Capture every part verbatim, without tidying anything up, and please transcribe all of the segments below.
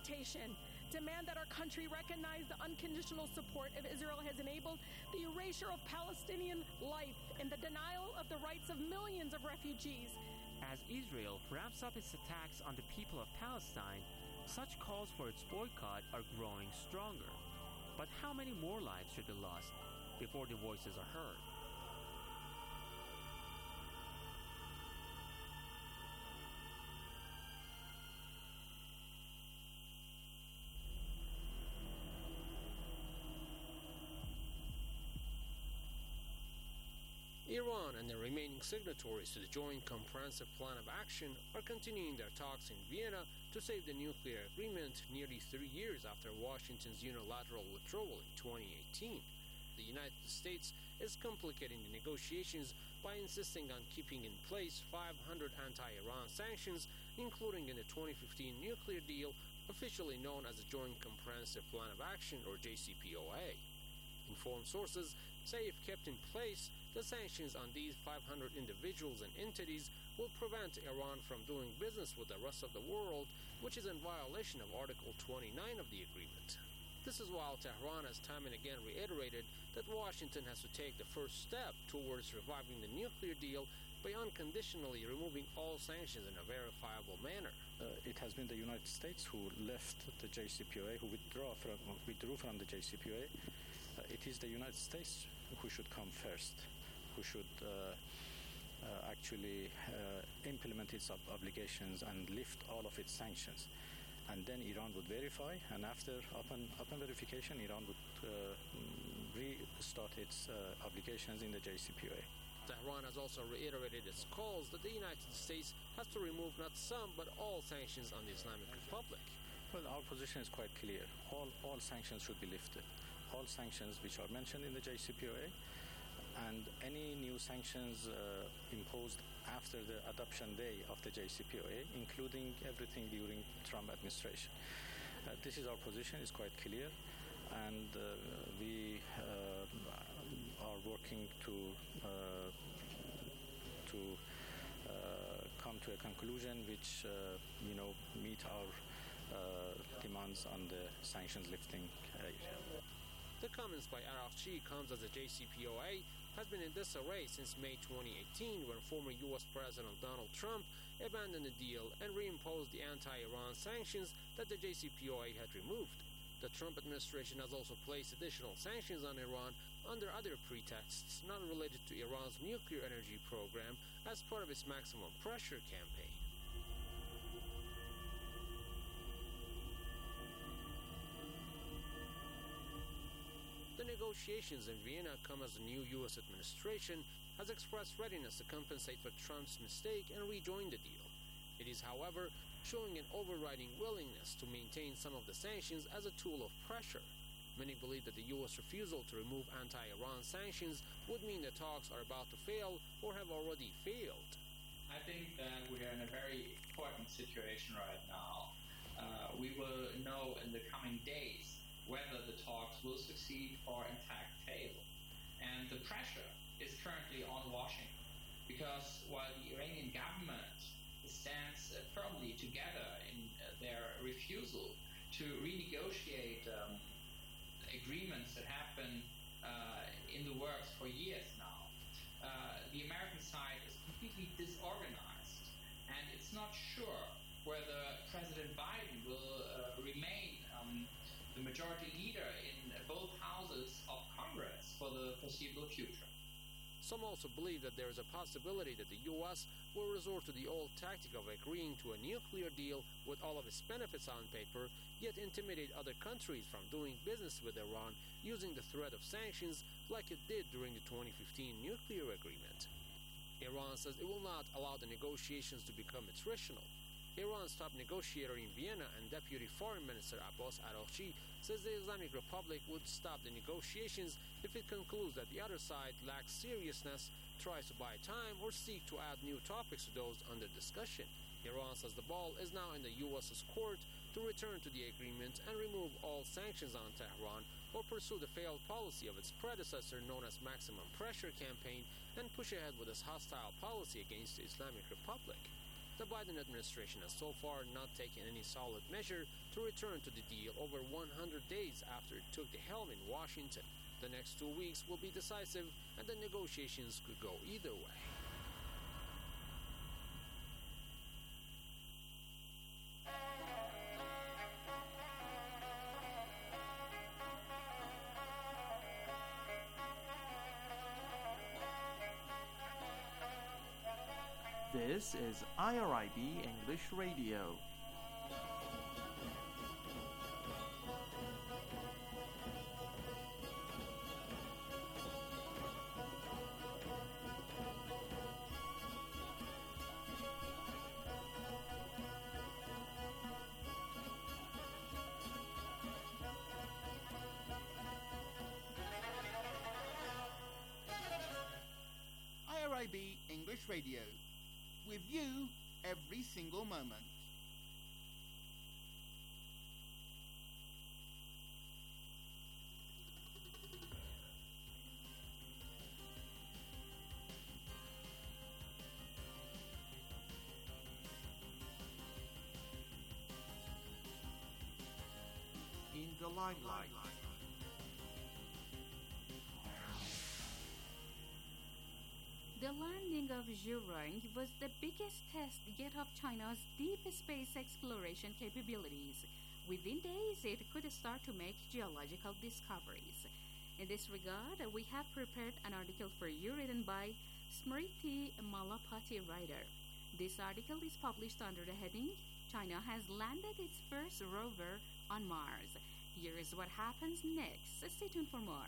invitation, demand that our country recognize the unconditional support of Israel has enabled the erasure of Palestinian life and the denial of the rights of millions of refugees. As Israel ramps up its attacks on the people of Palestine, such calls for its boycott are growing stronger. But how many more lives should be lost before the voices are heard? Iran and the remaining signatories to the Joint Comprehensive Plan of Action are continuing their talks in Vienna to save the nuclear agreement nearly three years after Washington's unilateral withdrawal in twenty eighteen. The United States is complicating the negotiations by insisting on keeping in place five hundred anti-Iran sanctions, including in the twenty fifteen nuclear deal, officially known as the Joint Comprehensive Plan of Action, or J C P O A. Informed sources say if kept in place, the sanctions on these five hundred individuals and entities will prevent Iran from doing business with the rest of the world, which is in violation of Article twenty-nine of the agreement. This is while Tehran has time and again reiterated that Washington has to take the first step towards reviving the nuclear deal by unconditionally removing all sanctions in a verifiable manner. Uh, it has been the United States who left the J C P O A, who withdraw from, withdrew from the J C P O A. Uh, it is the United States who should come first, who should uh, uh, actually uh, implement its ob- obligations and lift all of its sanctions. And then Iran would verify, and after upon, upon verification, Iran would uh, restart its uh, obligations in the J C P O A. Tehran has also reiterated its calls that the United States has to remove not some but all sanctions on the Islamic Republic. Well, our position is quite clear. All, all sanctions should be lifted. All sanctions which are mentioned in the J C P O A, and any new sanctions uh, imposed after the adoption day of the J C P O A, including everything during Trump administration. Uh, this is our position, is quite clear, and uh, we uh, are working to uh, to uh, come to a conclusion which uh, you know meet our uh, demands on the sanctions lifting area. The comments by Araghchi comes as the J C P O A has been in disarray since May twenty eighteen, when former U S President Donald Trump abandoned the deal and reimposed the anti-Iran sanctions that the J C P O A had removed. The Trump administration has also placed additional sanctions on Iran under other pretexts not related to Iran's nuclear energy program as part of its maximum pressure campaign. The negotiations in Vienna come as the new U S administration has expressed readiness to compensate for Trump's mistake and rejoin the deal. It is, however, showing an overriding willingness to maintain some of the sanctions as a tool of pressure. Many believe that the U S refusal to remove anti-Iran sanctions would mean the talks are about to fail or have already failed. I think that we are in a very important situation right now. Uh, we will know in the coming days whether the talks will succeed or in fact fail. And the pressure is currently on Washington, because while the Iranian government stands uh, firmly together in uh, their refusal to renegotiate um, agreements that have been uh, in the works for years now, uh, the American side is completely disorganized, and it's not sure whether President Biden will uh, remain um, the majority leader in both houses of Congress for the foreseeable future. Some also believe that there is a possibility that the U S will resort to the old tactic of agreeing to a nuclear deal with all of its benefits on paper, yet intimidate other countries from doing business with Iran using the threat of sanctions like it did during the twenty fifteen nuclear agreement. Iran says it will not allow the negotiations to become attritional. Iran's top negotiator in Vienna and Deputy Foreign Minister Abbas Araghchi says the Islamic Republic would stop the negotiations if it concludes that the other side lacks seriousness, tries to buy time, or seek to add new topics to those under discussion. Iran says the ball is now in the U S's court to return to the agreement and remove all sanctions on Tehran, or pursue the failed policy of its predecessor known as Maximum Pressure Campaign and push ahead with its hostile policy against the Islamic Republic. The Biden administration has so far not taken any solid measure to return to the deal over one hundred days after it took the helm in Washington. The next two weeks will be decisive, and the negotiations could go either way. This is I R I B English Radio. I R I B English Radio. With you every single moment. In the limelight. The landing of Zhurong was the biggest test yet of China's deep space exploration capabilities. Within days, it could start to make geological discoveries. In this regard, we have prepared an article for you written by Smriti Malapati writer. This article is published under the heading, China has landed its first rover on Mars. Here is what happens next. Stay tuned for more.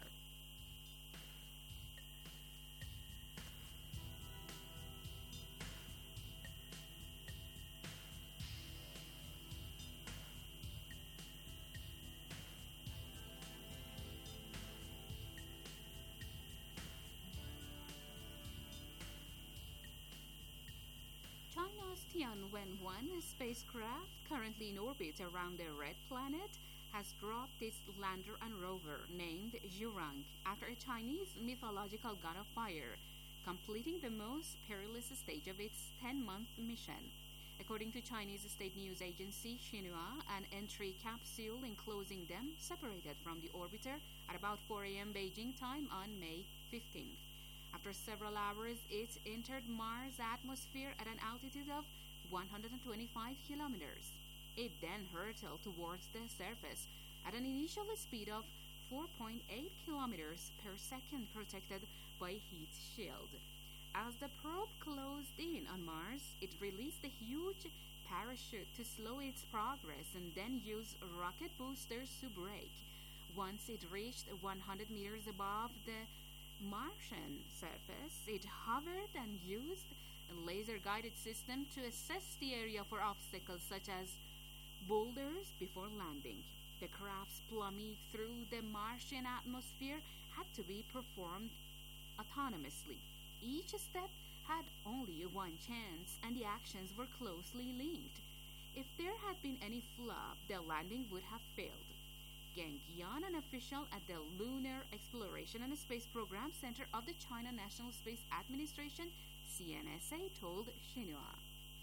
China's Tianwen one spacecraft, currently in orbit around the Red Planet, has dropped its lander and rover named Zhurong after a Chinese mythological god of fire, completing the most perilous stage of its ten-month mission. According to Chinese state news agency Xinhua, an entry capsule enclosing them separated from the orbiter at about four a.m. Beijing time on May fifteenth. After several hours, it entered Mars' atmosphere at an altitude of one hundred twenty-five kilometers. It then hurtled towards the surface at an initial speed of four point eight kilometers per second, protected by a heat shield. As the probe closed in on Mars, it released a huge parachute to slow its progress and then used rocket boosters to brake. Once it reached one hundred meters above the Martian surface, it hovered and used a laser-guided system to assess the area for obstacles such as boulders before landing. The craft's plummet through the Martian atmosphere had to be performed autonomously. Each step had only one chance, and the actions were closely linked. If there had been any flop, the landing would have failed. Geng Yan, an official at the Lunar Exploration and Space Program Center of the China National Space Administration, C N S A, told Xinhua.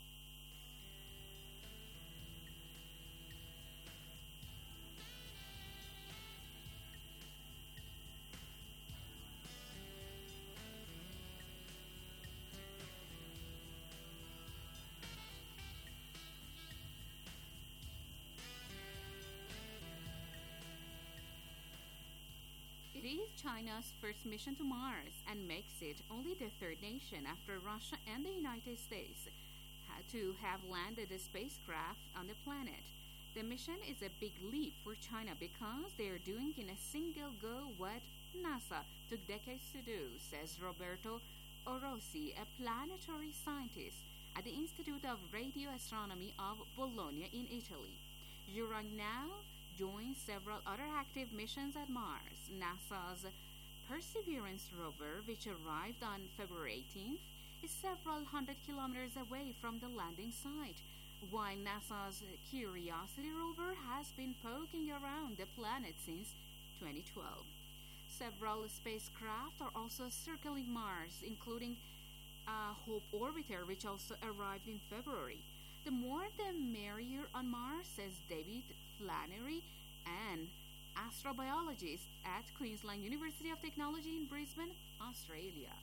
It is China's first mission to Mars and makes it only the third nation after Russia and the United States had to have landed a spacecraft on the planet. The mission is a big leap for China because they are doing in a single go what NASA took decades to do, says Roberto Orosi, a planetary scientist at the Institute of Radio Astronomy of Bologna in Italy. Zhurong now joins several other active missions at Mars. NASA's Perseverance rover, which arrived on February eighteenth, is several hundred kilometers away from the landing site, while NASA's Curiosity rover has been poking around the planet since twenty twelve. Several spacecraft are also circling Mars, including a Hope orbiter, which also arrived in February. The more the merrier on Mars, says David Flannery, an astrobiologist at Queensland University of Technology in Brisbane, Australia.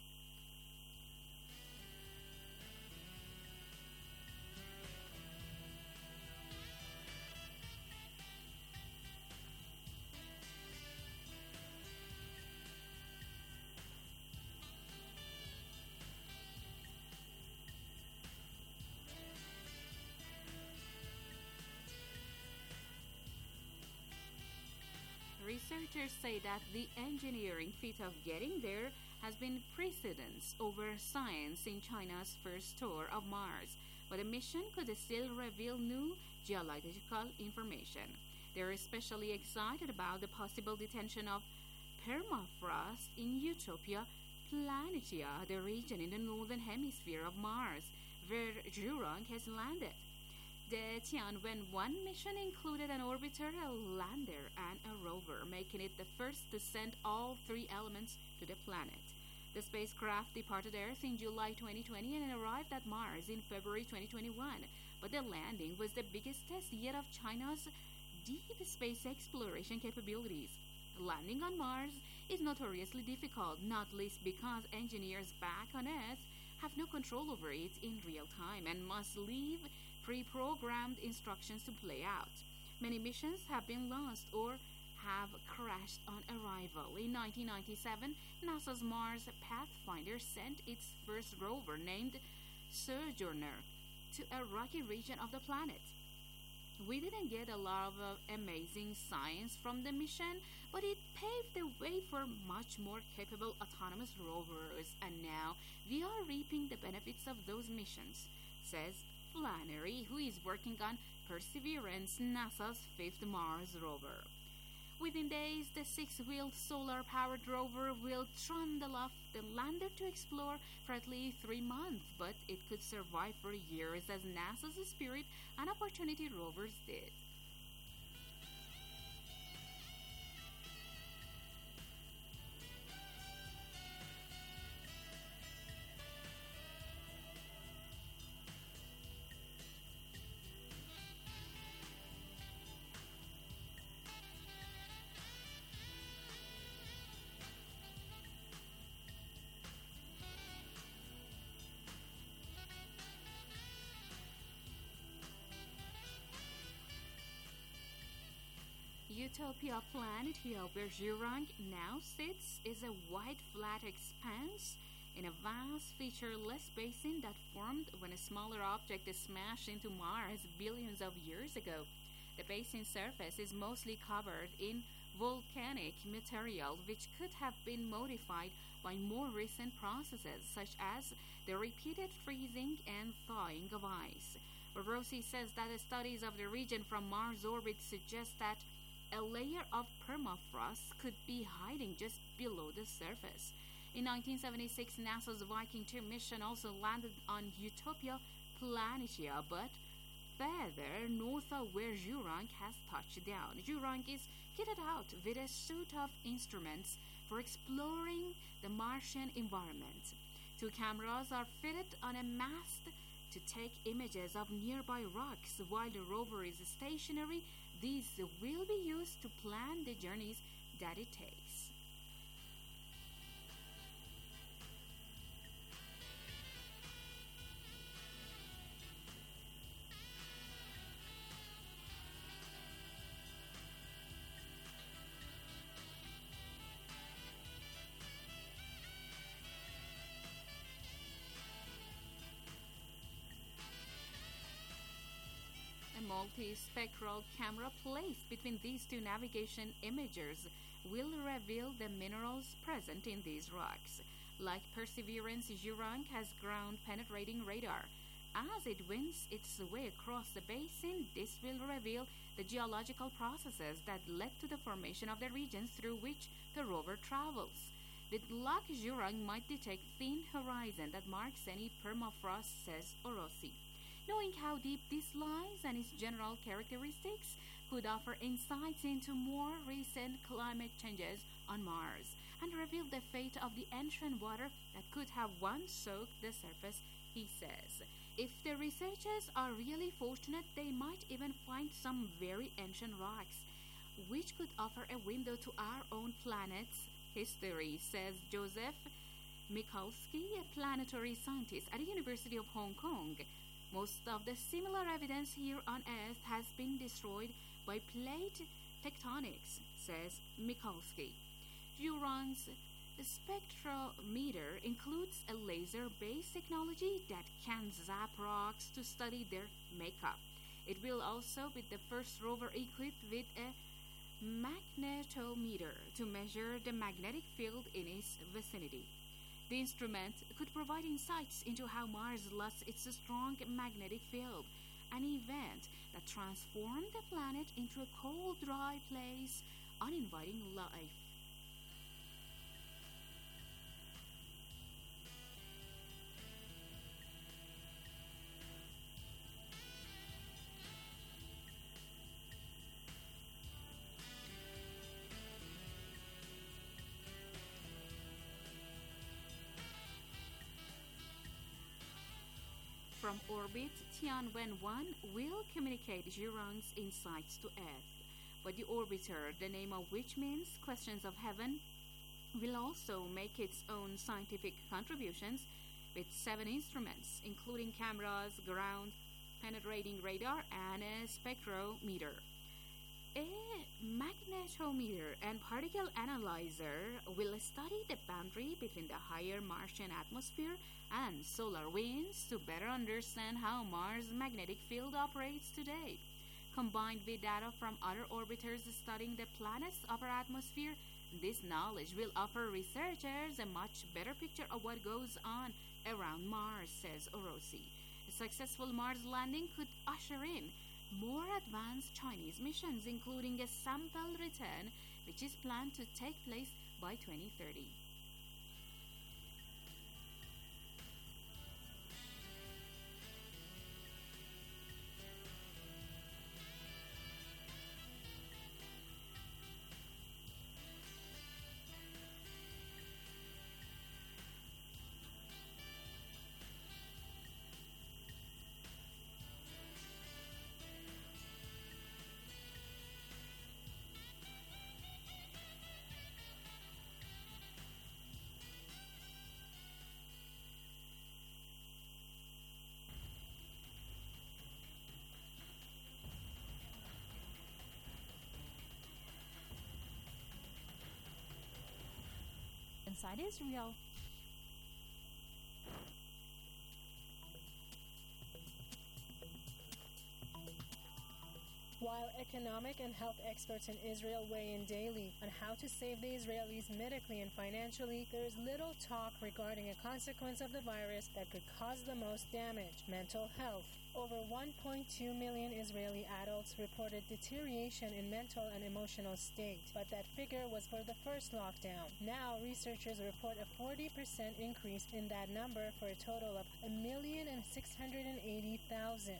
Researchers say that the engineering feat of getting there has been precedence over science in China's first tour of Mars, but the mission could still reveal new geological information. They're especially excited about the possible detention of permafrost in Utopia Planitia, the region in the northern hemisphere of Mars, where Zhurong has landed. The Tianwen one mission included an orbiter, a lander, and a rover, making it the first to send all three elements to the planet. The spacecraft departed Earth in July twenty twenty and arrived at Mars in February twenty twenty-one, but the landing was the biggest test yet of China's deep space exploration capabilities. Landing on Mars is notoriously difficult, not least because engineers back on Earth have no control over it in real time and must leave pre-programmed instructions to play out. Many missions have been lost or have crashed on arrival. In nineteen ninety-seven, NASA's Mars Pathfinder sent its first rover named Sojourner to a rocky region of the planet. We didn't get a lot of uh, amazing science from the mission, but it paved the way for much more capable autonomous rovers, and now we are reaping the benefits of those missions, says Flannery, who is working on Perseverance, NASA's fifth Mars rover. Within days, the six-wheeled solar-powered rover will trundle off the lander to explore for at least three months, but it could survive for years as NASA's Spirit and Opportunity rovers did. Utopia Planitia, where Zhurong now sits, is a wide flat expanse in a vast featureless basin that formed when a smaller object smashed into Mars billions of years ago. The basin's surface is mostly covered in volcanic material, which could have been modified by more recent processes, such as the repeated freezing and thawing of ice. Rossi says that the studies of the region from Mars' orbit suggest that a layer of permafrost could be hiding just below the surface. In nineteen seventy-six, NASA's Viking two mission also landed on Utopia Planitia, but further north of where Zhurong has touched down. Zhurong is kitted out with a suite of instruments for exploring the Martian environment. Two cameras are fitted on a mast to take images of nearby rocks while the rover is stationary. These will be used to plan the journeys that it takes. Multispectral camera placed between these two navigation imagers will reveal the minerals present in these rocks. Like Perseverance, Zhurong has ground-penetrating radar. As it wins its way across the basin, this will reveal the geological processes that led to the formation of the regions through which the rover travels. With luck, Zhurong might detect thin horizon that marks any permafrost, says Orossi. Knowing how deep this lies and its general characteristics could offer insights into more recent climate changes on Mars and reveal the fate of the ancient water that could have once soaked the surface, he says. If the researchers are really fortunate, they might even find some very ancient rocks, which could offer a window to our own planet's history, says Joseph Mikulski, a planetary scientist at the University of Hong Kong. Most of the similar evidence here on Earth has been destroyed by plate tectonics, says Mikulski. Jurong's spectrometer includes a laser-based technology that can zap rocks to study their makeup. It will also be the first rover equipped with a magnetometer to measure the magnetic field in its vicinity. The instrument could provide insights into how Mars lost its strong magnetic field, an event that transformed the planet into a cold, dry place, uninviting life. From orbit, Tianwen one will communicate Zhurong's insights to Earth, but the orbiter, the name of which means questions of heaven, will also make its own scientific contributions with seven instruments, including cameras, ground-penetrating radar, and a spectrometer. A magnetometer and particle analyzer will study the boundary between the higher Martian atmosphere and solar winds to better understand how Mars' magnetic field operates today. Combined with data from other orbiters studying the planet's upper atmosphere, this knowledge will offer researchers a much better picture of what goes on around Mars, says Orosi. A successful Mars landing could usher in more advanced Chinese missions, including a sample return, which is planned to take place by twenty thirty. Inside Israel. While economic and health experts in Israel weigh in daily on how to save the Israelis medically and financially, there is little talk regarding a consequence of the virus that could cause the most damage: mental health. Over one point two million Israeli adults reported deterioration in mental and emotional state, but that figure was for the first lockdown. Now, researchers report a forty percent increase in that number for a total of one million six hundred eighty thousand.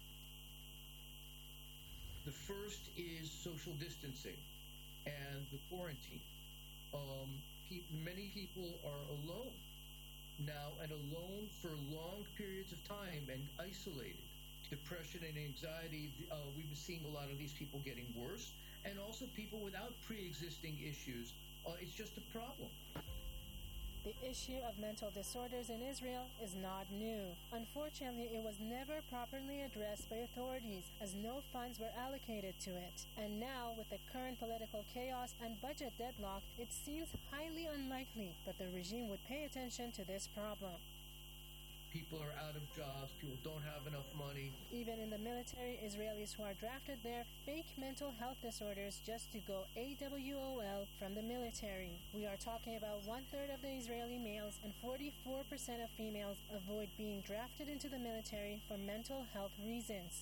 The first is social distancing and the quarantine. Um, pe- many people are alone now and alone for long periods of time and isolated. Depression and anxiety, uh, we've been seeing a lot of these people getting worse, and also people without pre-existing issues. Uh, it's just a problem. The issue of mental disorders in Israel is not new. Unfortunately, it was never properly addressed by authorities, as no funds were allocated to it. And now, with the current political chaos and budget deadlock, it seems highly unlikely that the regime would pay attention to this problem. People are out of jobs, people don't have enough money. Even in the military, Israelis who are drafted there fake mental health disorders just to go A W O L from the military. We are talking about one-third of the Israeli males and forty-four percent of females avoid being drafted into the military for mental health reasons.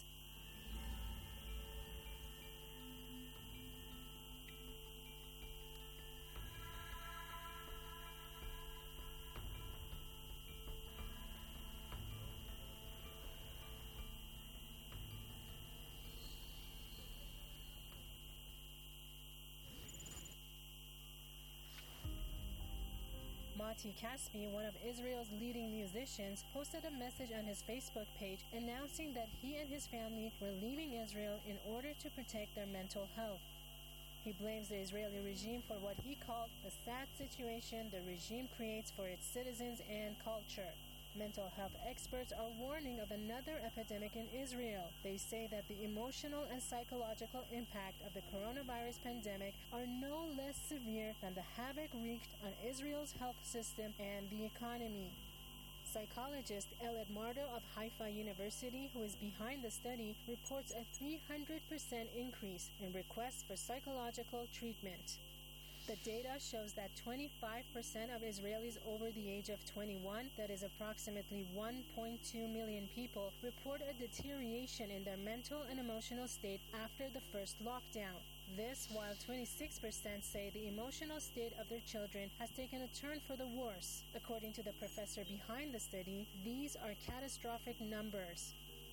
Mati Kaspi, one of Israel's leading musicians, posted a message on his Facebook page announcing that he and his family were leaving Israel in order to protect their mental health. He blames the Israeli regime for what he called the sad situation the regime creates for its citizens and culture. Mental health experts are warning of another epidemic in Israel. They say that the emotional and psychological impact of the coronavirus pandemic are no less severe than the havoc wreaked on Israel's health system and the economy. Psychologist Elad Mardo of Haifa University, who is behind the study, reports a three hundred percent increase in requests for psychological treatment. The data shows that twenty-five percent of Israelis over the age of twenty-one, that is approximately one point two million people, report a deterioration in their mental and emotional state after the first lockdown. This while twenty-six percent say the emotional state of their children has taken a turn for the worse. According to the professor behind the study, these are catastrophic numbers.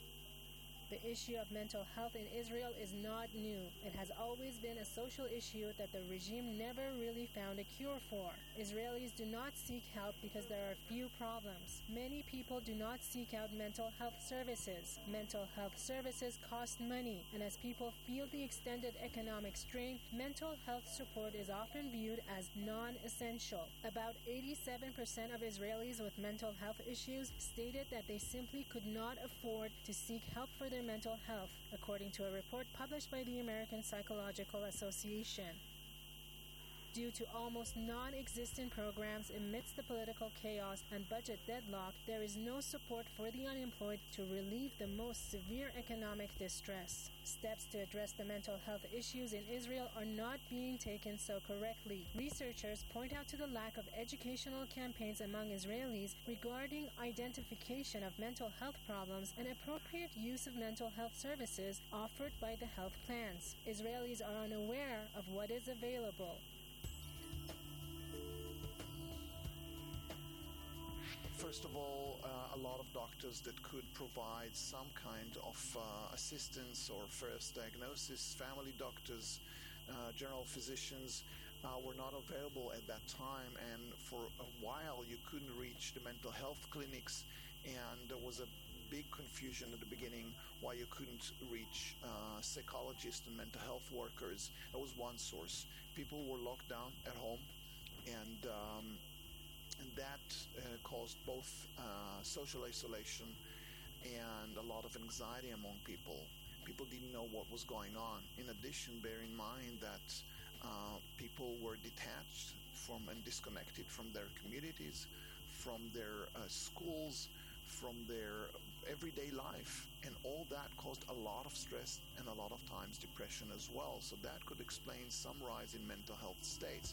The issue of mental health in Israel is not new. It has always been a social issue that the regime never really found a cure for. Israelis do not seek help because there are few problems. Many people do not seek out mental health services. Mental health services cost money, and as people feel the extended economic strain, mental health support is often viewed as non-essential. About eighty-seven percent of Israelis with mental health issues stated that they simply could not afford to seek help for their mental health, according to a report published by the American Psychological Association. Due to almost non-existent programs amidst the political chaos and budget deadlock, there is no support for the unemployed to relieve the most severe economic distress. Steps to address the mental health issues in Israel are not being taken so correctly. Researchers point out to the lack of educational campaigns among Israelis regarding identification of mental health problems and appropriate use of mental health services offered by the health plans. Israelis are unaware of what is available. First of all, uh, a lot of doctors that could provide some kind of uh, assistance or first diagnosis, family doctors, uh, general physicians, uh, were not available at that time, and for a while you couldn't reach the mental health clinics, and there was a big confusion at the beginning why you couldn't reach uh, psychologists and mental health workers. That was one source. People were locked down at home, and um, And that uh, caused both uh, social isolation and a lot of anxiety among people. People didn't know what was going on. In addition, bear in mind that uh, people were detached from and disconnected from their communities, from their uh, schools, from their everyday life. And all that caused a lot of stress and a lot of times depression as well. So that could explain some rise in mental health states.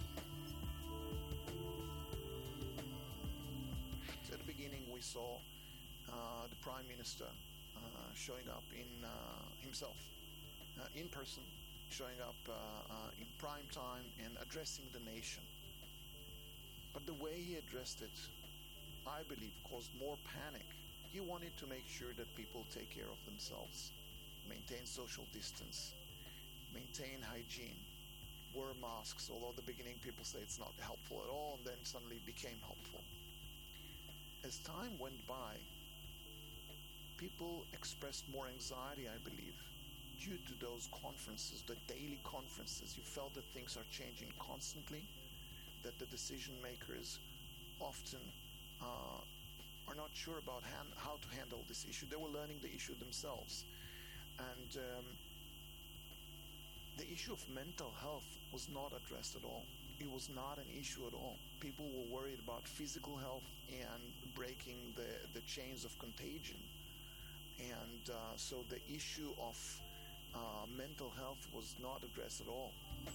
At the beginning, we saw uh, the Prime Minister uh, showing up in uh, himself, uh, in person, showing up uh, uh, in prime time and addressing the nation. But the way he addressed it, I believe, caused more panic. He wanted to make sure that people take care of themselves, maintain social distance, maintain hygiene, wear masks, although at the beginning people say it's not helpful at all, and then suddenly it became helpful. As time went by, people expressed more anxiety, I believe, due to those conferences, the daily conferences. You felt that things are changing constantly, that the decision makers often uh, are not sure about hand, how to handle this issue. They were learning the issue themselves. And um, the issue of mental health was not addressed at all. It was not an issue at all. People were worried about physical health and breaking the, the chains of contagion. And uh, so the issue of uh, mental health was not addressed at all.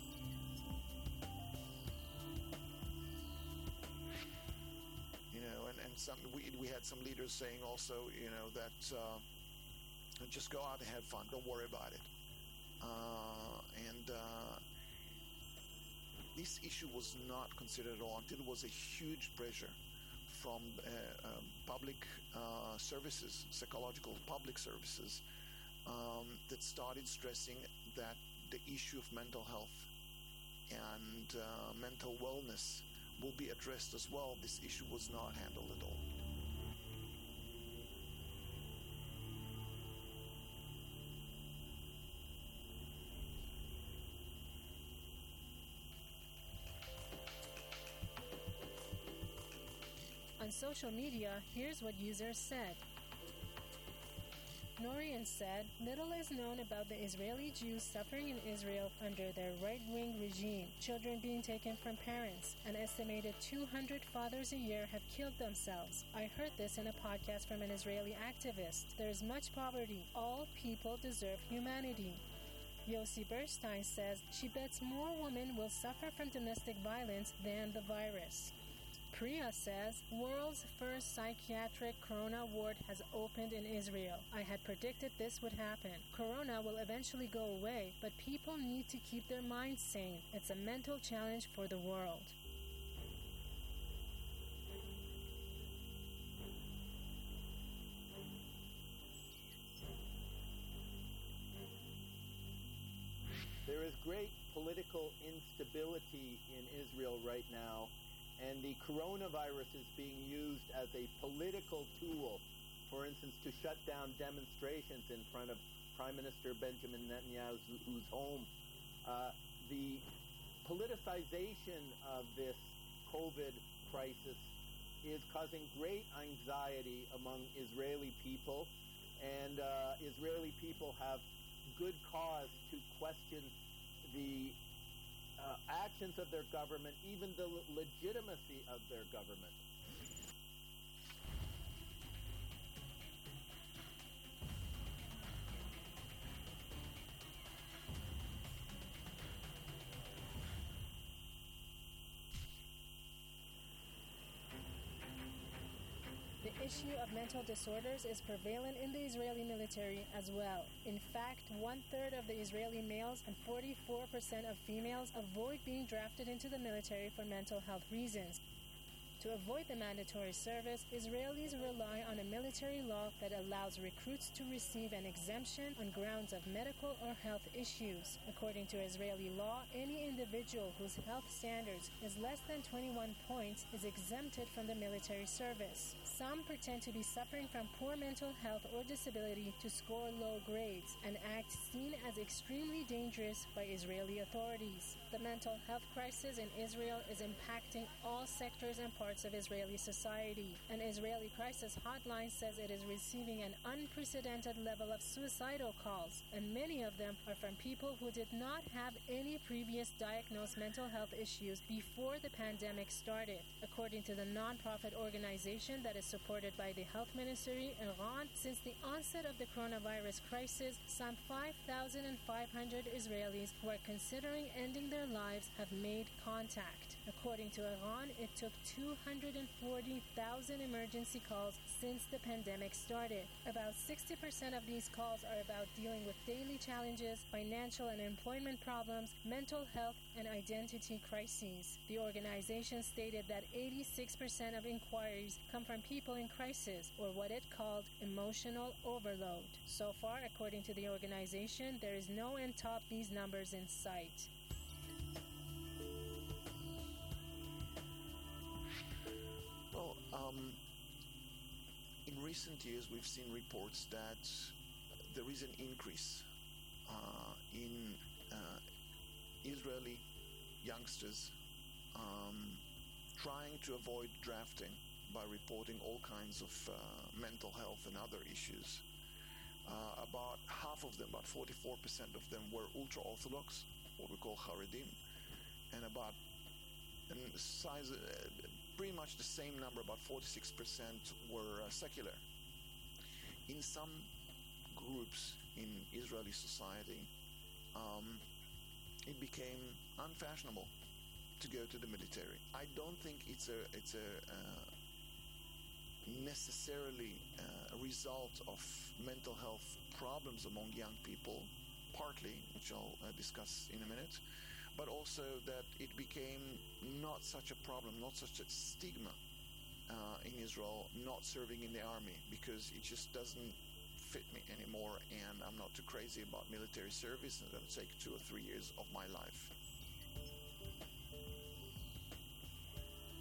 You know, and, and some we, we had some leaders saying also, you know, that uh, just go out and have fun, don't worry about it. Uh, and uh, this issue was not considered at all until there was a huge pressure from uh, um, public uh, services, psychological public services, um, that started stressing that the issue of mental health and uh, mental wellness will be addressed as well, this issue was not handled at all. On social media, here's what users said. Norian said, little is known about the Israeli Jews suffering in Israel under their right-wing regime, children being taken from parents. An estimated two hundred fathers a year have killed themselves. I heard this in a podcast from an Israeli activist. There is much poverty. All people deserve humanity. Yossi Burstein says she bets more women will suffer from domestic violence than the virus. Priya says, world's first psychiatric corona ward has opened in Israel. I had predicted this would happen. Corona will eventually go away, but people need to keep their minds sane. It's a mental challenge for the world. There is great political instability in Israel right now, and the coronavirus is being used as a political tool, for instance, to shut down demonstrations in front of Prime Minister Benjamin Netanyahu's home. Uh, the politicization of this COVID crisis is causing great anxiety among Israeli people, and uh, Israeli people have good cause to question the Uh, actions of their government, even the l- legitimacy of their government. The issue of mental disorders is prevalent in the Israeli military as well. In fact, one-third of the Israeli males and forty-four percent of females avoid being drafted into the military for mental health reasons. To avoid the mandatory service, Israelis rely on a military law that allows recruits to receive an exemption on grounds of medical or health issues. According to Israeli law, any individual whose health standards is less than twenty-one points is exempted from the military service. Some pretend to be suffering from poor mental health or disability to score low grades, an act seen as extremely dangerous by Israeli authorities. The mental health crisis in Israel is impacting all sectors and parts of Israeli society. An Israeli crisis hotline says it is receiving an unprecedented level of suicidal calls, and many of them are from people who did not have any previous diagnosed mental health issues before the pandemic started. According to the non-profit organization that is supported by the Health Ministry, Iran, since the onset of the coronavirus crisis, some five thousand five hundred Israelis who are considering ending their lives have made contact. According to Iran, it took two hundred forty thousand emergency calls since the pandemic started. About sixty percent of these calls are about dealing with daily challenges, financial and employment problems, mental health, and identity crises. The organization stated that eighty-six percent of inquiries come from people in crisis, or what it called emotional overload. So far, according to the organization, there is no end top these numbers in sight. Well, um, in recent years, we've seen reports that there is an increase uh, in uh, Israeli youngsters um, trying to avoid drafting by reporting all kinds of uh, mental health and other issues. Uh, about half of them, about forty-four percent of them, were ultra-Orthodox, what we call Haredim, and about and size, uh, pretty much the same number, about forty-six percent, were uh, secular. In some groups in Israeli society, um, it became unfashionable to go to the military. I don't think it's a it's a uh, necessarily uh, a result of mental health problems among young people, partly, which I'll uh, discuss in a minute, but also that it became not such a problem, not such a stigma uh, in Israel not serving in the army, because it just doesn't fit me anymore, and I'm not too crazy about military service, and it'll take two or three years of my life.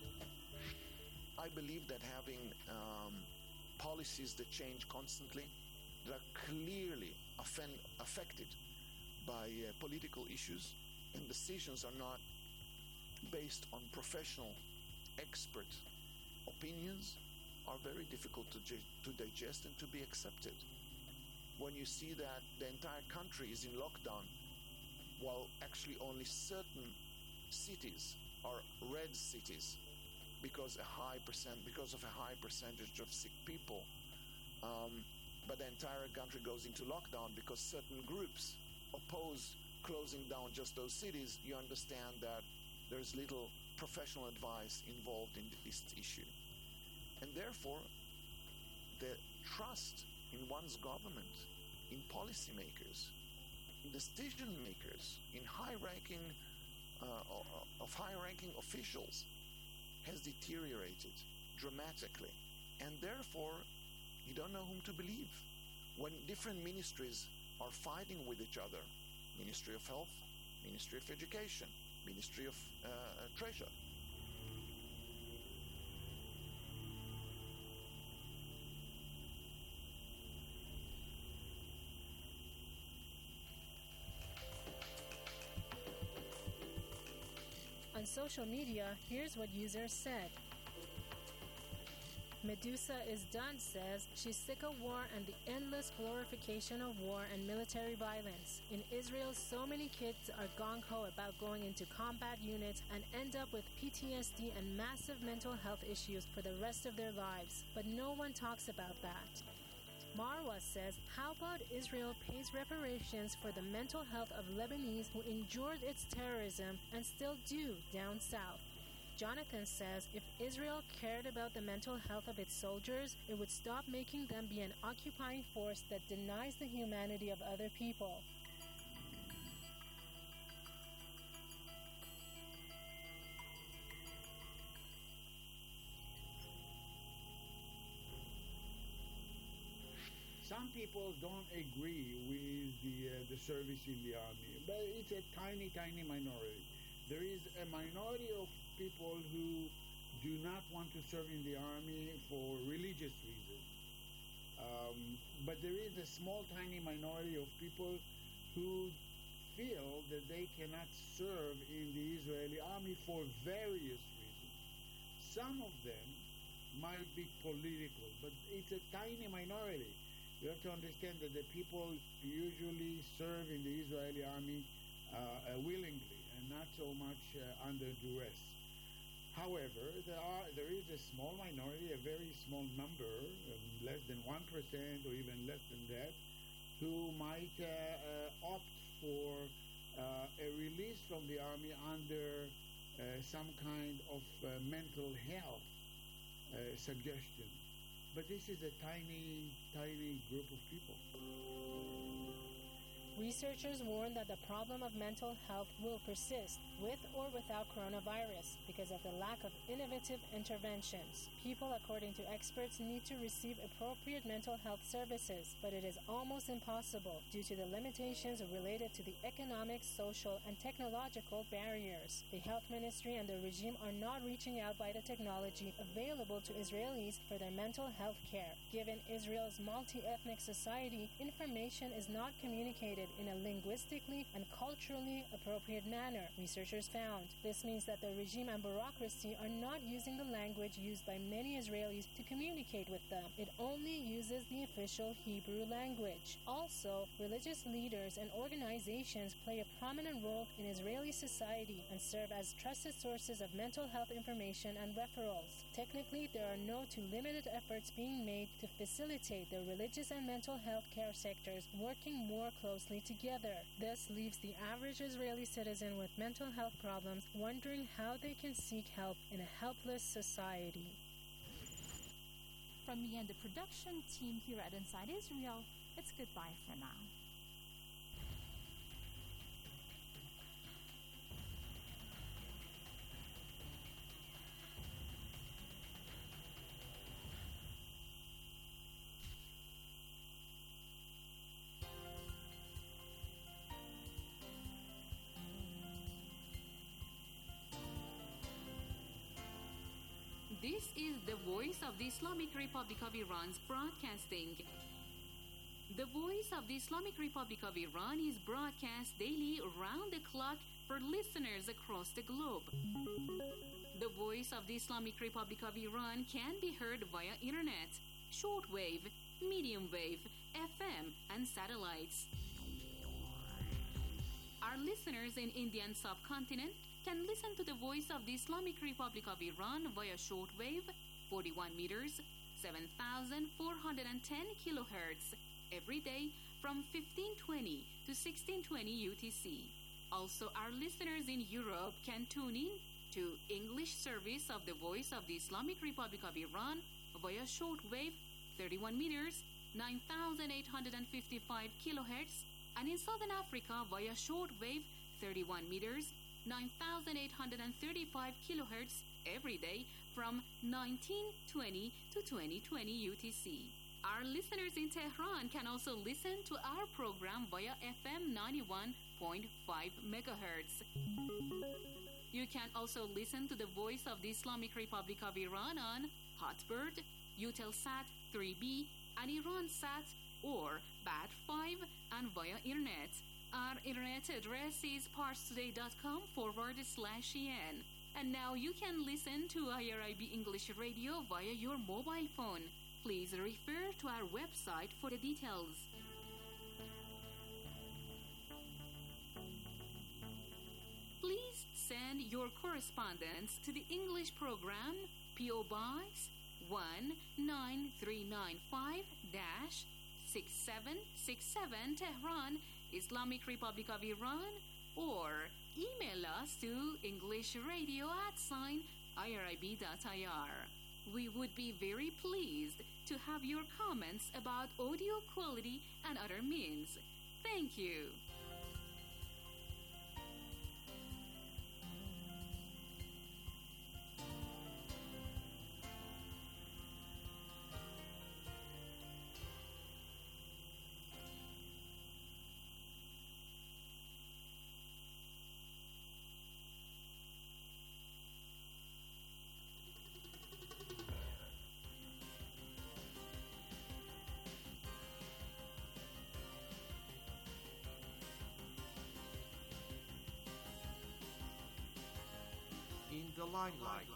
I believe that having um, policies that change constantly, that are clearly offend, affected by uh, political issues, and decisions are not based on professional expert opinions, are very difficult to, to digest and to be accepted. When you see that the entire country is in lockdown, while actually only certain cities are red cities because a high percent because of a high percentage of sick people, um, but the entire country goes into lockdown because certain groups oppose closing down just those cities, you understand that there's little professional advice involved in this issue. And therefore, the trust in one's government, in policymakers, in decision makers, in high-ranking uh, of high-ranking officials has deteriorated dramatically. And therefore, you don't know whom to believe. When different ministries are fighting with each other, Ministry of Health, Ministry of Education, Ministry of uh, Treasure, on social media, here's what users said. Medusa is done says she's sick of war and the endless glorification of war and military violence. In Israel, so many kids are gung-ho about going into combat units and end up with P T S D and massive mental health issues for the rest of their lives. But no one talks about that. Marwa says, how about Israel pays reparations for the mental health of Lebanese who endured its terrorism and still do down south? Jonathan says, if Israel cared about the mental health of its soldiers, it would stop making them be an occupying force that denies the humanity of other people. Some people don't agree with the uh, the service in the army, but it's a tiny, tiny minority. There is a minority of people who do not want to serve in the army for religious reasons. Um, but there is a small, tiny minority of people who feel that they cannot serve in the Israeli army for various reasons. Some of them might be political, but it's a tiny minority. You have to understand that the people usually serve in the Israeli army uh, uh, willingly and not so much uh, under duress. However, there are there is a small minority, a very small number, um, less than one percent or even less than that, who might uh, uh, opt for uh, a release from the army under uh, some kind of uh, mental health uh, suggestion. But this is a tiny, tiny group of people. Researchers warn that the problem of mental health will persist, with or without coronavirus, because of the lack of innovative interventions. People, according to experts, need to receive appropriate mental health services, but it is almost impossible due to the limitations related to the economic, social, and technological barriers. The health ministry and the regime are not reaching out by the technology available to Israelis for their mental health care. Given Israel's multi-ethnic society, information is not communicated in a linguistically and culturally appropriate manner, researchers found. This means that the regime and bureaucracy are not using the language used by many Israelis to communicate with them. It only uses the official Hebrew language. Also, religious leaders and organizations play a prominent role in Israeli society and serve as trusted sources of mental health information and referrals. Technically, there are no too limited efforts being made to facilitate the religious and mental health care sectors working more closely together. This leaves the average Israeli citizen with mental health problems wondering how they can seek help in a helpless society. From me and the production team here at Inside Israel, it's goodbye for now. This is the Voice of the Islamic Republic of Iran's broadcasting. The Voice of the Islamic Republic of Iran is broadcast daily round the clock for listeners across the globe. The Voice of the Islamic Republic of Iran can be heard via internet, shortwave, medium wave, F M, and satellites. Our listeners in Indian subcontinent can listen to the Voice of the Islamic Republic of Iran via shortwave, forty-one meters, seven thousand four hundred ten kilohertz, every day from fifteen twenty to sixteen twenty U T C. Also, our listeners in Europe can tune in to English service of the Voice of the Islamic Republic of Iran via shortwave, thirty-one meters, nine thousand eight hundred fifty-five kilohertz, and in Southern Africa via shortwave, thirty-one meters, nine thousand eight hundred thirty-five kilohertz every day from nineteen twenty to twenty twenty U T C. Our listeners in Tehran can also listen to our program via F M ninety-one point five megahertz. You can also listen to the Voice of the Islamic Republic of Iran on Hotbird, Eutelsat three B, and Iransat or B A T five, and via internet. Our internet address is parstoday.com forward slash en. And now you can listen to I R I B English Radio via your mobile phone. Please refer to our website for the details. Please send your correspondence to the English program, P O Box one nine three nine five six seven six seven, Tehran, Islamic Republic of Iran, or email us to englishradio at sign irib dot I R. We would be very pleased to have your comments about audio quality and other means. Thank you. In the limelight.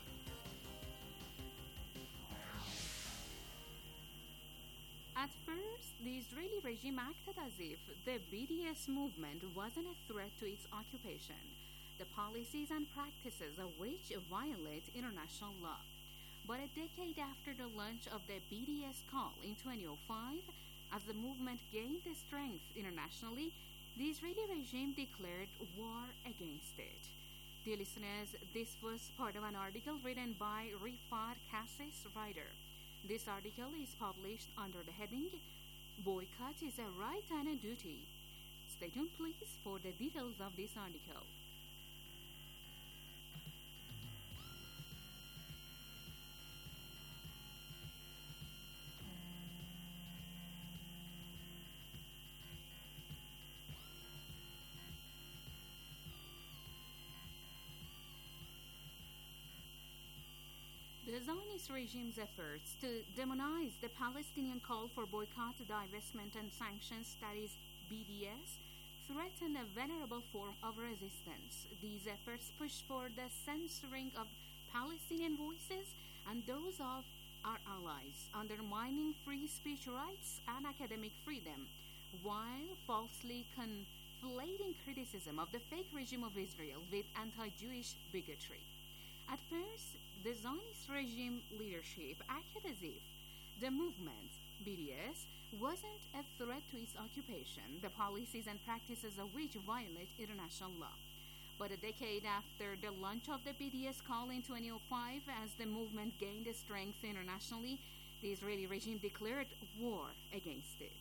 At first, the Israeli regime acted as if the B D S movement wasn't a threat to its occupation, the policies and practices of which violate international law. But a decade after the launch of the B D S call in twenty oh five, as the movement gained strength internationally, the Israeli regime declared war against it. Dear listeners, this was part of an article written by Rifat Kassis Ryder. This article is published under the heading, Boycott is a Right and a Duty. Stay tuned, please, for the details of this article. The Zionist regime's efforts to demonize the Palestinian call for boycott, divestment, and sanctions, that is B D S, threaten a venerable form of resistance. These efforts push for the censoring of Palestinian voices and those of our allies, undermining free speech rights and academic freedom, while falsely conflating criticism of the fake regime of Israel with anti-Jewish bigotry. At first, the Zionist regime leadership acted as if the movement, B D S, wasn't a threat to its occupation, the policies and practices of which violate international law. But a decade after the launch of the B D S call in twenty oh five, as the movement gained strength internationally, the Israeli regime declared war against it.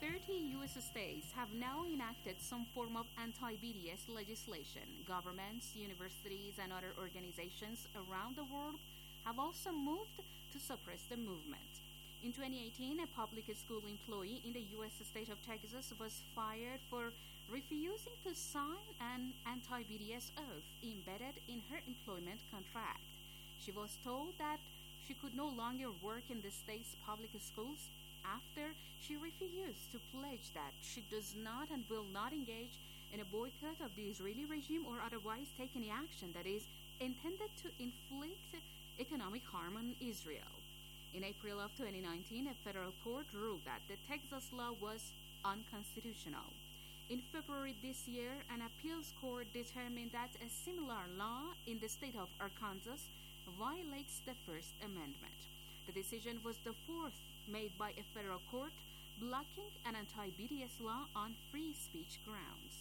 thirty U S states have now enacted some form of anti-B D S legislation. Governments, universities, and other organizations around the world have also moved to suppress the movement. In twenty eighteen, a public school employee in the U S state of Texas was fired for refusing to sign an anti-B D S oath embedded in her employment contract. She was told that she could no longer work in the state's public schools after she refused to pledge that she does not and will not engage in a boycott of the Israeli regime or otherwise take any action that is intended to inflict economic harm on Israel. In April of twenty nineteen, a federal court ruled that the Texas law was unconstitutional. In February this year, an appeals court determined that a similar law in the state of Arkansas violates the First Amendment. The decision was the fourth made by a federal court blocking an anti-B D S law on free speech grounds.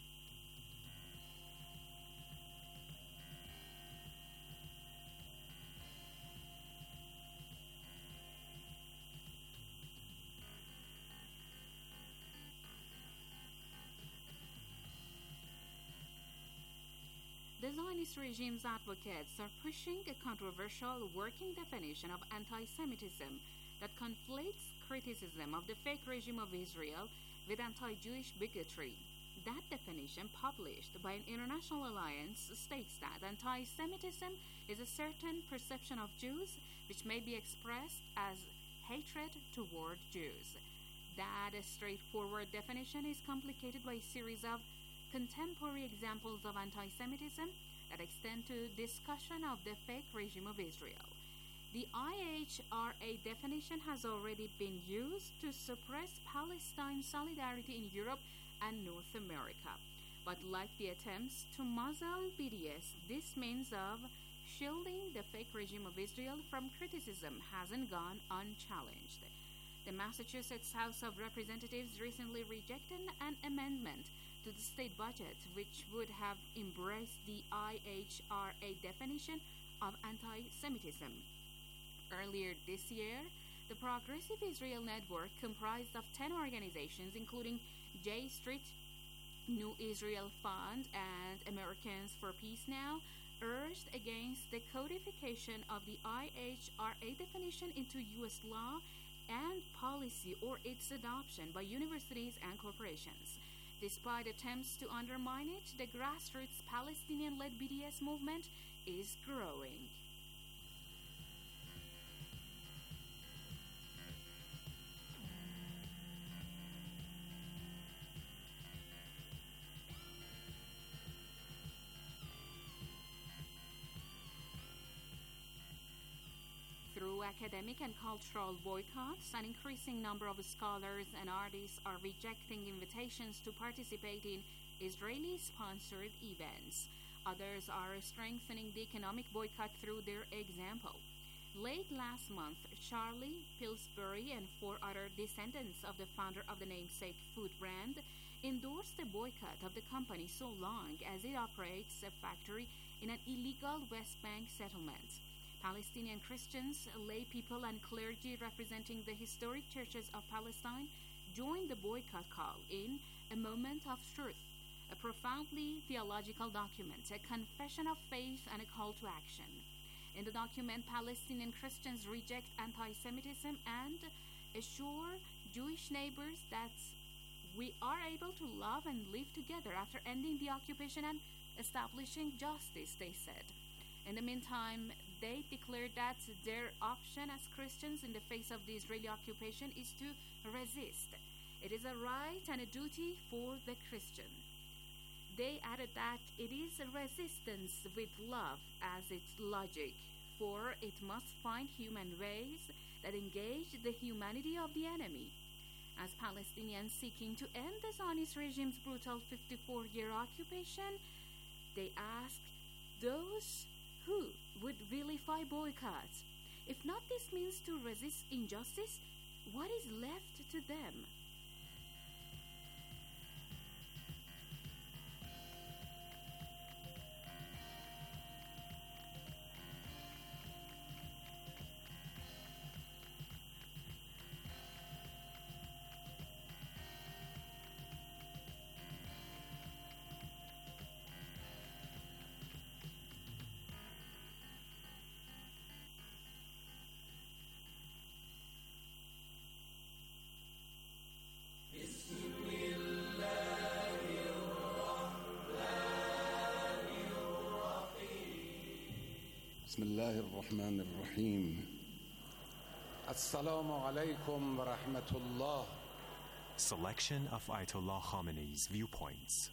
The Zionist regime's advocates are pushing a controversial working definition of anti-Semitism that conflates criticism of the fake regime of Israel with anti-Jewish bigotry. That definition, published by an international alliance, states that anti-Semitism is a certain perception of Jews which may be expressed as hatred toward Jews. That straightforward definition is complicated by a series of contemporary examples of anti-Semitism that extend to discussion of the fake regime of Israel. The I H R A definition has already been used to suppress Palestine solidarity in Europe and North America. But like the attempts to muzzle B D S, this means of shielding the fake regime of Israel from criticism hasn't gone unchallenged. The Massachusetts House of Representatives recently rejected an amendment to the state budget, which would have embraced the I H R A definition of anti-Semitism. Earlier this year, the Progressive Israel Network, comprised of ten organizations, including J Street, New Israel Fund, and Americans for Peace Now, urged against the codification of the I H R A definition into U S law and policy or its adoption by universities and corporations. Despite attempts to undermine it, the grassroots Palestinian-led B D S movement is growing. Through academic and cultural boycotts, an increasing number of scholars and artists are rejecting invitations to participate in Israeli-sponsored events. Others are strengthening the economic boycott through their example. Late last month, Charlie Pillsbury and four other descendants of the founder of the namesake food brand endorsed a boycott of the company so long as it operates a factory in an illegal West Bank settlement. Palestinian Christians, lay people, and clergy representing the historic churches of Palestine joined the boycott call in A Moment of Truth, a profoundly theological document, a confession of faith and a call to action. In the document, Palestinian Christians reject anti-Semitism and assure Jewish neighbors that we are able to love and live together after ending the occupation and establishing justice, they said. In the meantime, they declared that their option as Christians in the face of the Israeli occupation is to resist. It is a right and a duty for the Christian. They added that it is a resistance with love as its logic, for it must find human ways that engage the humanity of the enemy. As Palestinians seeking to end the Zionist regime's brutal fifty-four-year occupation, they ask those who would vilify boycotts, if not this means to resist injustice, what is left to them? بسم الله الرحمن الرحيم السلام عليكم ورحمة الله. Selection of Ayatollah Khamenei's viewpoints.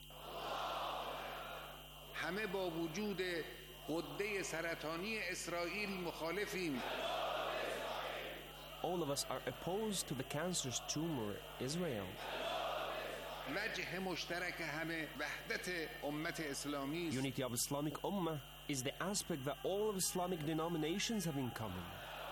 همه با وجود غده سرطانی اسرائیل مخالفیم. All of us are opposed to the cancerous tumor Israel. وجه مشترک همه وحدت امت اسلامی است. Unity of Islamic Ummah is the aspect that all of Islamic denominations have in common.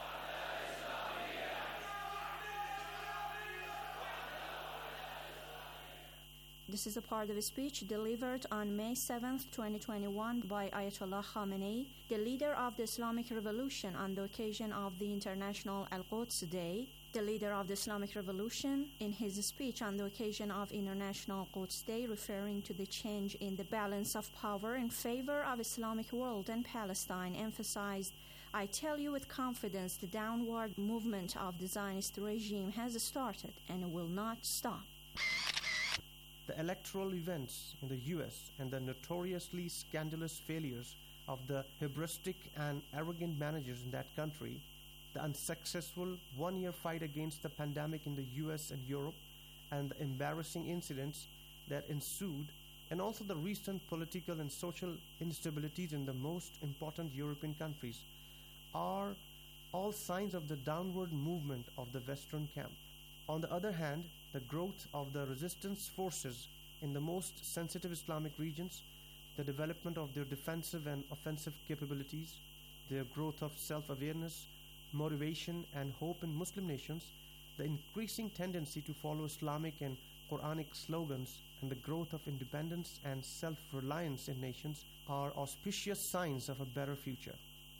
This is a part of a speech delivered on May seventh, twenty twenty-one by Ayatollah Khamenei, the leader of the Islamic Revolution, on the occasion of the International Al-Quds Day. The leader of the Islamic Revolution, in his speech on the occasion of International Quds Day, referring to the change in the balance of power in favor of Islamic world and Palestine, emphasized, "I tell you with confidence, the downward movement of the Zionist regime has started and will not stop." The electoral events in the U S and the notoriously scandalous failures of the hubristic and arrogant managers in that country, the unsuccessful one-year fight against the pandemic in the U S and Europe, and the embarrassing incidents that ensued, and also the recent political and social instabilities in the most important European countries, are all signs of the downward movement of the Western camp. On the other hand, the growth of the resistance forces in the most sensitive Islamic regions, the development of their defensive and offensive capabilities, their growth of self-awareness, motivation and hope in Muslim nations, the increasing tendency to follow Islamic and Quranic slogans, and the growth of independence and self-reliance in nations are auspicious signs of a better future.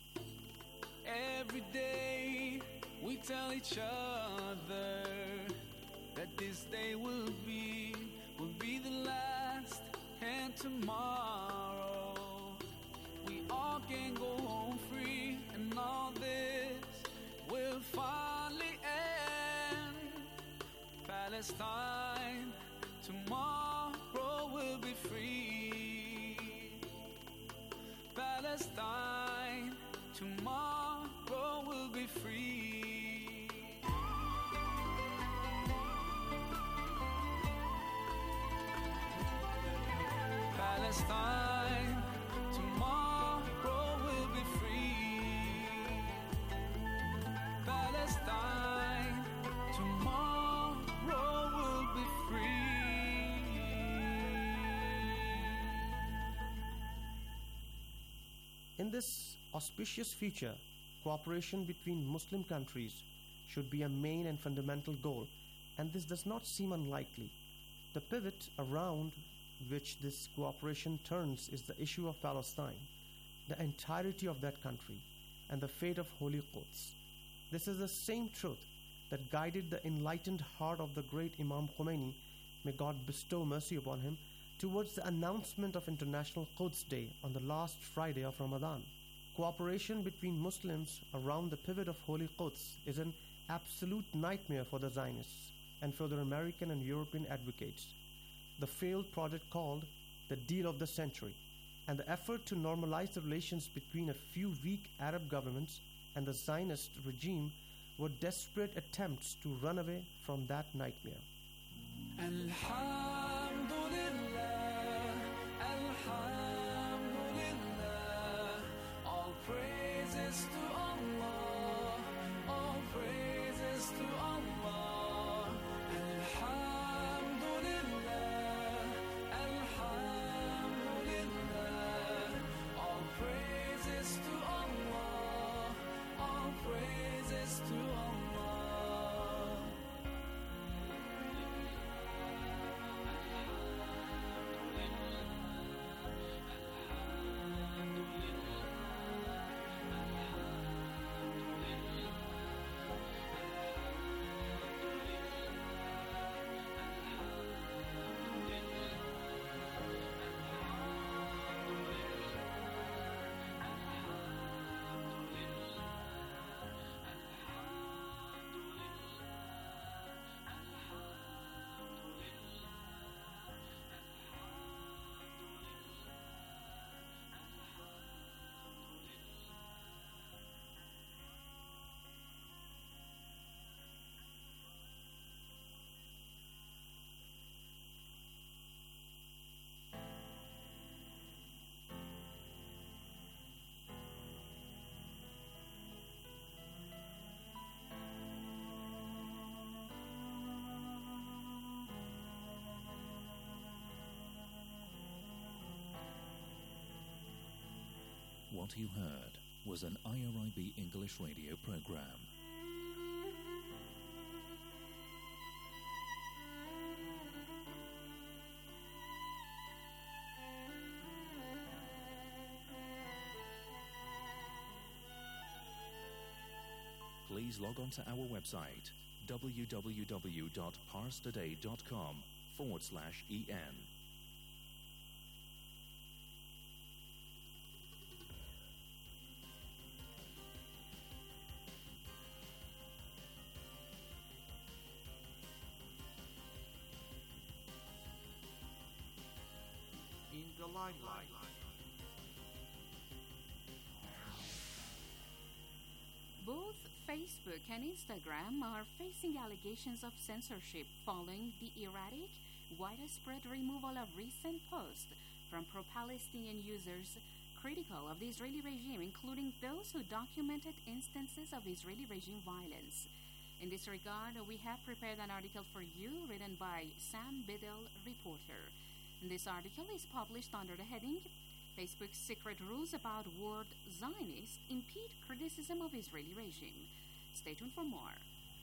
Every day we tell each other that this day will be, will be the last, and tomorrow we all can go home free, and all this will finally end. Palestine, tomorrow will be free. Palestine, tomorrow will be free. Palestine, tomorrow will be free. Palestine, tomorrow will be free. In this auspicious future, cooperation between Muslim countries should be a main and fundamental goal, and this does not seem unlikely. The pivot around which this cooperation turns is the issue of Palestine, the entirety of that country, and the fate of Holy Quds. This is the same truth that guided the enlightened heart of the great Imam Khomeini, may God bestow mercy upon him, towards the announcement of International Quds Day on the last Friday of Ramadan. Cooperation between Muslims around the pivot of Holy Quds is an absolute nightmare for the Zionists and for their American and European advocates. The failed project called the Deal of the Century, and the effort to normalize the relations between a few weak Arab governments and the Zionist regime were desperate attempts to run away from that nightmare. Alhamdulillah, Alhamdulillah, all praises to Allah, all praises to Allah. Alhamdulillah, Alhamdulillah, all praises to Allah, all praises to Allah. What you heard was an I R I B English radio program. Please log on to our website w w w dot pars today dot com forward slash en. In the limelight. Both Facebook and Instagram are facing allegations of censorship following the erratic, widespread removal of recent posts from pro-Palestinian users critical of the Israeli regime, including those who documented instances of Israeli regime violence. In this regard, we have prepared an article for you written by Sam Biddle, reporter. This article is published under the heading Facebook's secret rules about word Zionist impede criticism of Israeli regime. Stay tuned for more.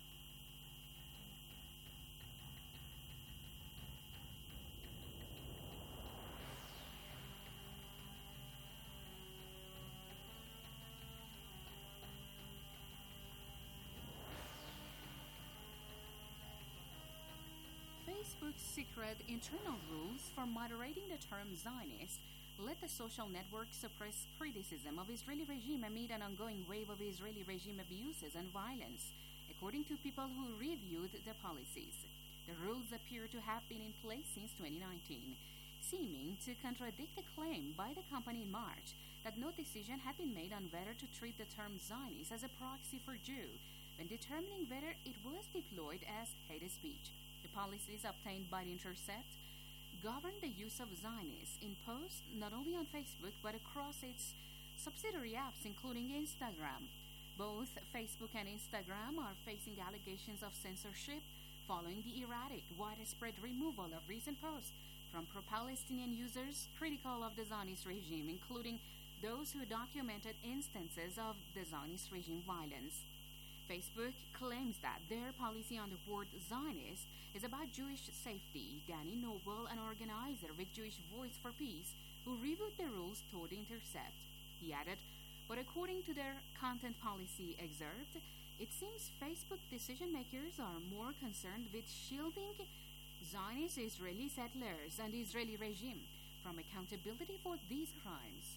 Facebook's secret internal rules for moderating the term Zionist let the social network suppress criticism of Israeli regime amid an ongoing wave of Israeli regime abuses and violence, according to people who reviewed the policies. The rules appear to have been in place since twenty nineteen, seeming to contradict a claim by the company in March that no decision had been made on whether to treat the term Zionist as a proxy for Jew when determining whether it was deployed as hate speech. The policies obtained by The Intercept govern the use of Zionists in posts not only on Facebook but across its subsidiary apps, including Instagram. Both Facebook and Instagram are facing allegations of censorship following the erratic, widespread removal of recent posts from pro-Palestinian users critical of the Zionist regime, including those who documented instances of the Zionist regime violence. Facebook claims that their policy on the word Zionist is about Jewish safety. Danny Noble, an organizer with Jewish Voice for Peace, who reviewed the rules, told The Intercept. He added, but according to their content policy excerpt, it seems Facebook decision makers are more concerned with shielding Zionist Israeli settlers and the Israeli regime from accountability for these crimes.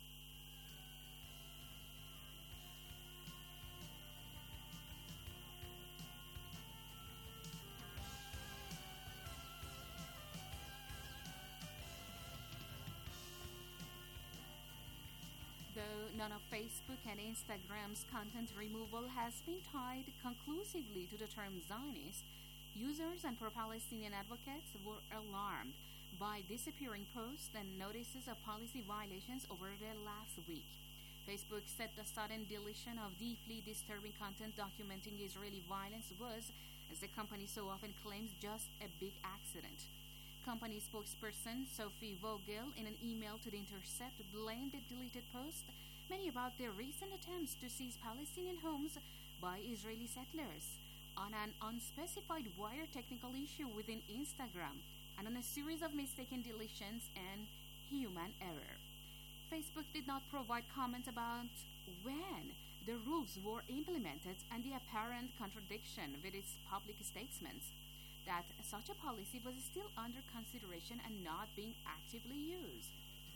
Though none of Facebook and Instagram's content removal has been tied conclusively to the term Zionist, users and pro-Palestinian advocates were alarmed by disappearing posts and notices of policy violations over the last week. Facebook said the sudden deletion of deeply disturbing content documenting Israeli violence was, as the company so often claims, just a big accident. Company spokesperson Sophie Vogel, in an email to The Intercept, blamed the deleted posts, many about their recent attempts to seize Palestinian homes by Israeli settlers, on an unspecified wire technical issue within Instagram, and on a series of mistaken deletions and human error. Facebook did not provide comments about when the rules were implemented and the apparent contradiction with its public statements that such a policy was still under consideration and not being actively used.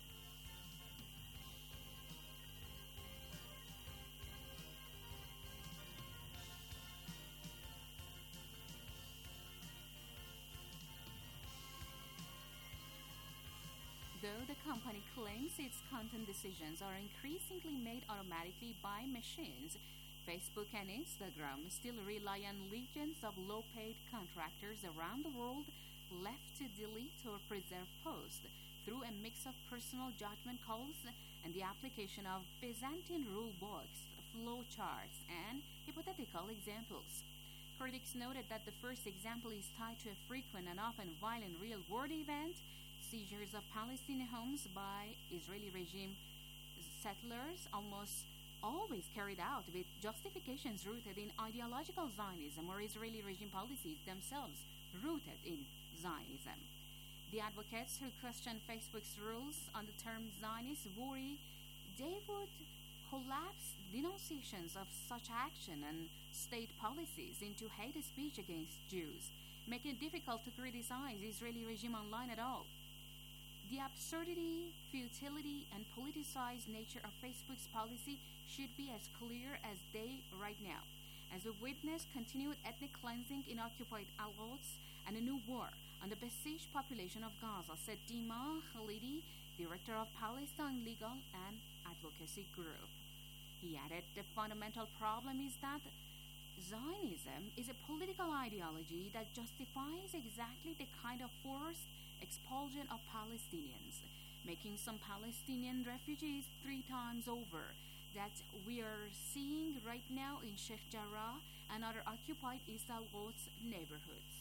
Though the company claims its content decisions are increasingly made automatically by machines, Facebook and Instagram still rely on legions of low-paid contractors around the world left to delete or preserve posts through a mix of personal judgment calls and the application of Byzantine rule books, flowcharts, and hypothetical examples. Critics noted that the first example is tied to a frequent and often violent real-world event, seizures of Palestinian homes by Israeli regime settlers almost always carried out with justifications rooted in ideological Zionism or Israeli regime policies themselves rooted in Zionism. The advocates who question Facebook's rules on the term Zionist worry they would collapse denunciations of such action and state policies into hate speech against Jews, making it difficult to criticize the Israeli regime online at all. The absurdity, futility, and politicized nature of Facebook's policy should be as clear as day right now, as we witness continued ethnic cleansing in occupied Al-Quds and a new war on the besieged population of Gaza, said Dima Khalidi, director of Palestine Legal and Advocacy Group. He added the fundamental problem is that Zionism is a political ideology that justifies exactly the kind of forced expulsion of Palestinians, making some Palestinian refugees three times over that we are seeing right now in Sheikh Jarrah and other occupied East Al-Quds neighborhoods.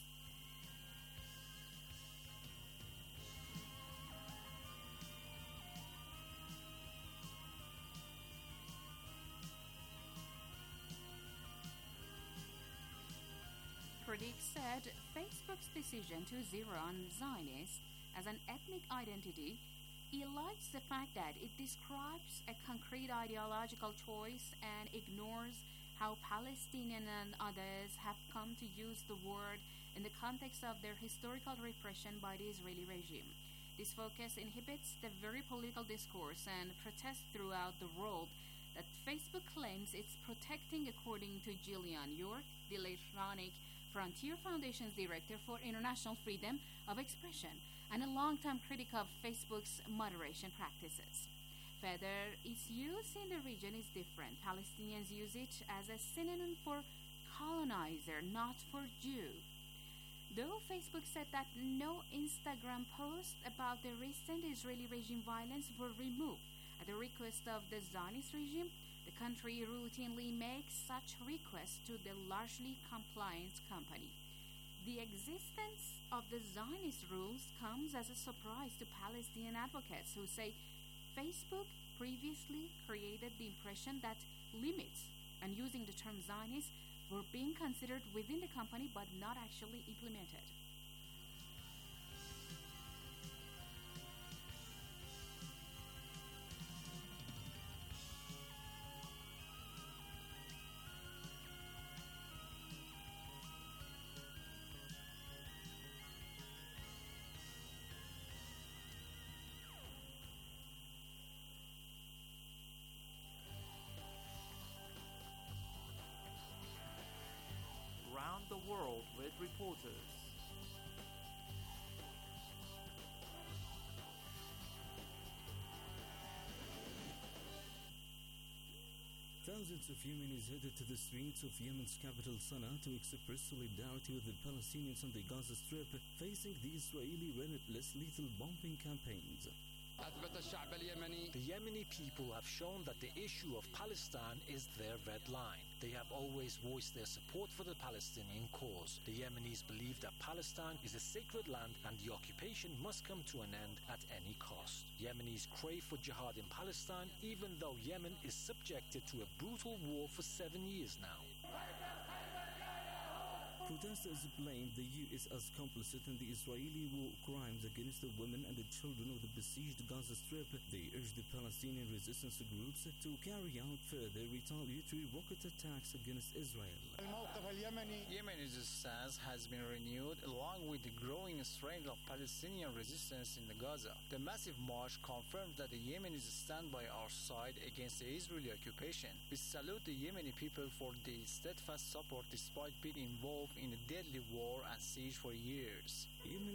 Critics said Facebook's decision to zero on Zionists as an ethnic identity elides the fact that it describes a concrete ideological choice and ignores how Palestinians and others have come to use the word in the context of their historical repression by the Israeli regime. This focus inhibits the very political discourse and protest throughout the world that Facebook claims it's protecting, according to Gillian York, the electronic Frontier Foundation's Director for International Freedom of Expression and a longtime critic of Facebook's moderation practices. Further, its use in the region is different. Palestinians use it as a synonym for colonizer, not for Jew. Though Facebook said that no Instagram posts about the recent Israeli regime violence were removed at the request of the Zionist regime, the country routinely makes such requests to the largely compliant company. The existence of the Zionist rules comes as a surprise to Palestinian advocates who say Facebook previously created the impression that limits on using the term Zionist were being considered within the company but not actually implemented. Round the world with reporters. Thousands of Yemenis headed to the streets of Yemen's capital Sana'a to express solidarity with the Palestinians on the Gaza Strip facing the Israeli relentless lethal bombing campaigns. The Yemeni people have shown that the issue of Palestine is their red line. They have always voiced their support for the Palestinian cause. The Yemenis believe that Palestine is a sacred land and the occupation must come to an end at any cost. Yemenis crave for jihad in Palestine, even though Yemen is subjected to a brutal war for seven years now. Protesters blame the U S as complicit in the Israeli war crimes against the women and the children of the besieged Gaza Strip. They urge the Palestinian resistance groups to carry out further retaliatory rocket attacks against Israel. Yemen's stance has been renewed along with the growing strength of Palestinian resistance in the Gaza. The massive march confirms that the Yemenis stand by our side against the Israeli occupation. We salute the Yemeni people for their steadfast support despite being involved in a deadly war and siege for years.